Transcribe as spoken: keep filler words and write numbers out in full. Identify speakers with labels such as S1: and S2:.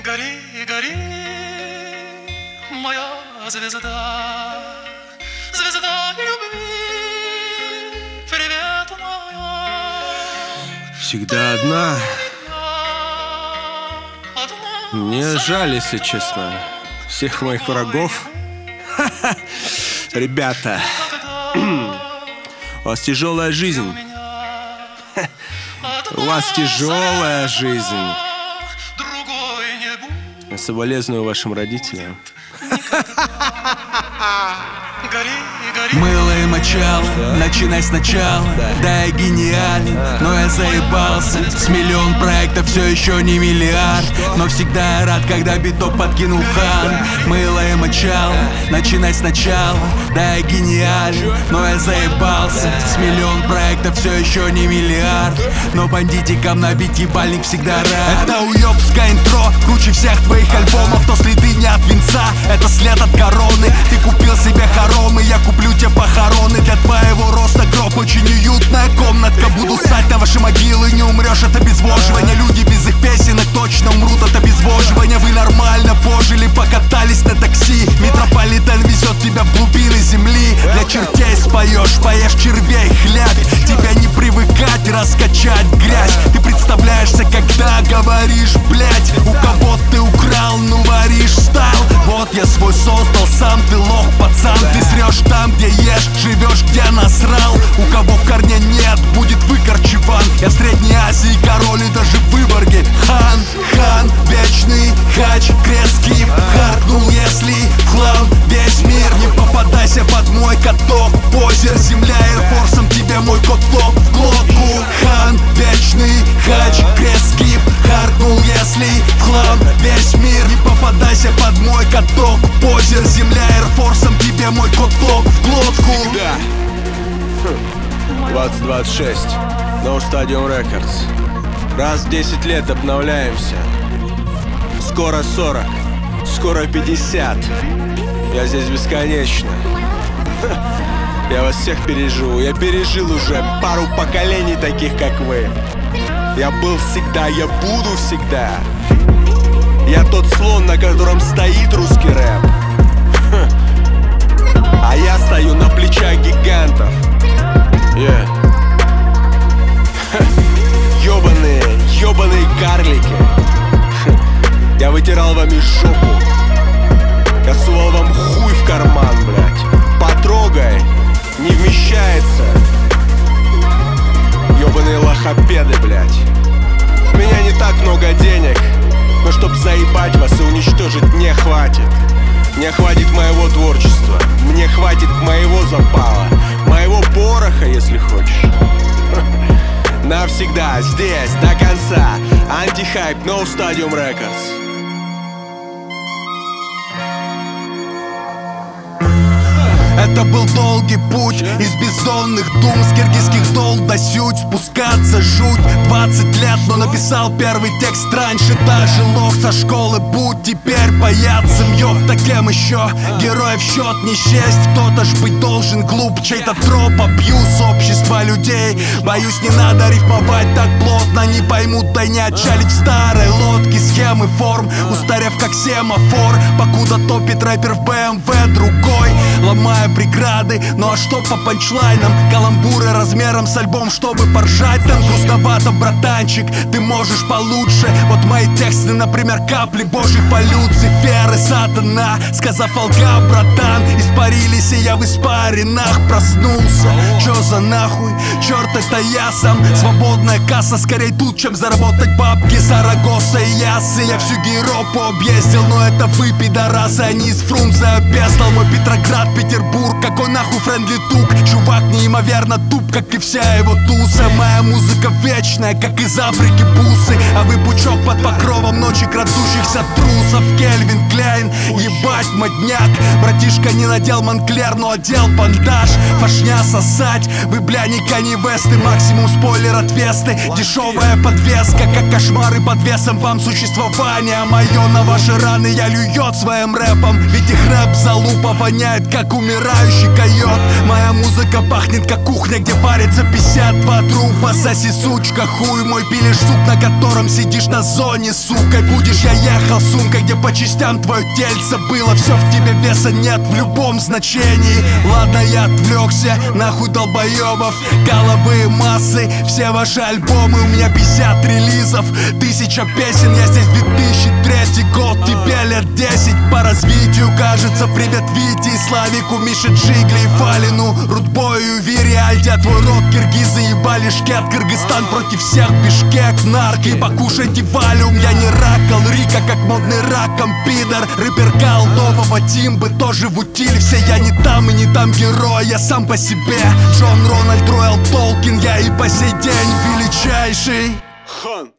S1: Гори, гори, моя звезда, звезда любви, привет моя.
S2: Всегда одна.
S1: Одна.
S2: Мне жаль, если честно, всех моих врагов. Ребята, у вас тяжелая жизнь. У вас тяжелая жизнь. Я соболезную вашим родителям.
S3: Мыло и мочало, да. Начинай сначала, да, да я гениален, а. но я заебался. С миллион проектов все еще не миллиард, что? Но всегда я рад, когда биток подкинул хан. Да. Мыло и мочало, да. Начинай сначала, да я гениален, но я заебался. Да. С миллион проектов все еще не миллиард, но бандитикам набить ебальник всегда рад. Это уёбское интро, круче всех твоих альбомов, то следы не от венца, это след от короны. Ты купил себе хоромы, я куплю тебе похороны. Для твоего роста гроб очень уютная комнатка. Буду ссать на ваши могилы, не умрешь от обезвоживания. Люди без их песенок точно умрут от обезвоживания. Вы нормально пожили, покатались на такси. Метрополитен везет тебя в глубины земли. Для чертей споешь, поешь червей хлябь. Тебя не привыкать, раскачать грязь. Ты представляешься, когда говоришь, блять. У кого ты украл, ну варишь стайл. Вот я свой создал, сам ты лох, пацан. Ты срешь там, где ешь, живешь, где насрал. У кого корня нет, будет выкорчеван. Я в Средней Азии король и даже в Выборге хан. Хан, вечный хач, крест-скип. Харкнул, если в хлам весь мир. Не попадайся под мой каток. Позер, земля, эйрфорсом тебе мой коток в глотку. Хан, вечный хач, крест-скип. Харкнул, если в хлам весь мир. Не попадайся под мой каток. Позер, земля, эйрфорсом тебе мой коток в глотку.
S2: Всегда. двадцать двадцать шесть. No Stadium Records. Раз в десять лет обновляемся. Скоро сорок. Скоро пятьдесят. Я здесь бесконечно. Я вас всех переживу. Я пережил уже пару поколений таких, как вы. Я был всегда, я буду всегда. Я тот слон, на котором стоит русский рэп. А я стою на плечах гигантов. Yeah. Ёбаные, ёбаные карлики. Я вытирал вами жопу. Я сувал вам хуй в карман, блядь. Потрогай, не вмещается. Ёбаные лохопеды, блядь. У меня не так много денег, но чтоб заебать вас и уничтожить, не хватит. Мне хватит моего творчества, мне хватит моего запала, моего пороха, если хочешь. Навсегда, здесь, до конца. Антихайп, No Stadium Records.
S3: Это был долгий путь из бездонных дум, с киргизских дол до сють, спускаться жуть. Двадцать лет, но написал первый текст раньше. Даже лох со школы будь теперь паяцем. Ёб, так кем еще? Героев счет не счесть. Кто-то ж быть должен глуп, чей-то троп. Абьюз общества людей. Боюсь, не надо рифмовать так плотно. Не поймут, да не отчалить в старой лодке. Схемы форм, устарев как семафор. Покуда топит рэпер в бэ эм вэ другой, ломая преграды, ну а что по панчлайнам? Каламбуры размером с альбом, чтобы поржать. Там грустновато, братанчик, ты можешь получше. Вот мои тексты, например, капли божьих полюций. Феры, сатана, сказав алга, братан. Испарились, и я в испаринах проснулся. Чё за нахуй? Чёрт, это я сам. Свободная касса, скорее тут, чем заработать бабки. Сарагоса и Ясы, я всю Европу объездил. Но это вы, пидорасы, а не из Фрунзе обездал. Мой Петроград, Петербург, какой нахуй френдли тук. Чувак неимоверно туп, как и вся его туса. Моя музыка вечная, как из Африки бусы. А вы пучок под покровом ночи крадущихся трусов. Кельвин Кляйн, ебать модняк. Братишка не надел Монклер, но одел бандаж. Фашня сосать, вы бля не Канье Весты. Максимум спойлер от Весты. Дешевая подвеска, как кошмары под весом вам существования. Мое на ваши раны я льет своим рэпом. Ведь их рэп залупа воняет, как умирает умирающий койот. Моя музыка пахнет как кухня, где парится пятьдесят два трупа. Соси, сучка, хуй мой, пилишь сук, на котором сидишь на зоне, сукой будешь. Я ехал с сумкой, где по частям твое тельце было. Все в тебе, веса нет в любом значении. Ладно, я отвлекся, нахуй долбоебов. Головые массы, все ваши альбомы. У меня пятьдесят релизов, тысяча песен. Я здесь две тысячи третий год, тебе лет десять. По развитию, кажется, привет Вите и Славику, Мише, Джигли и Фалину, Рудбою, Вире, Альте. Твой рот киргизы ебали шкет. Кыргызстан против всех, Бишкек, нарки. Покушайте валюм, я не ракал Рика, как модный раком пидор. Рэпер Голдового Тимбы тоже в утиле. Все я не там и не там герой, я сам по себе. Джон Рональд Роял Толкин, я и по сей день величайший.
S2: Хан.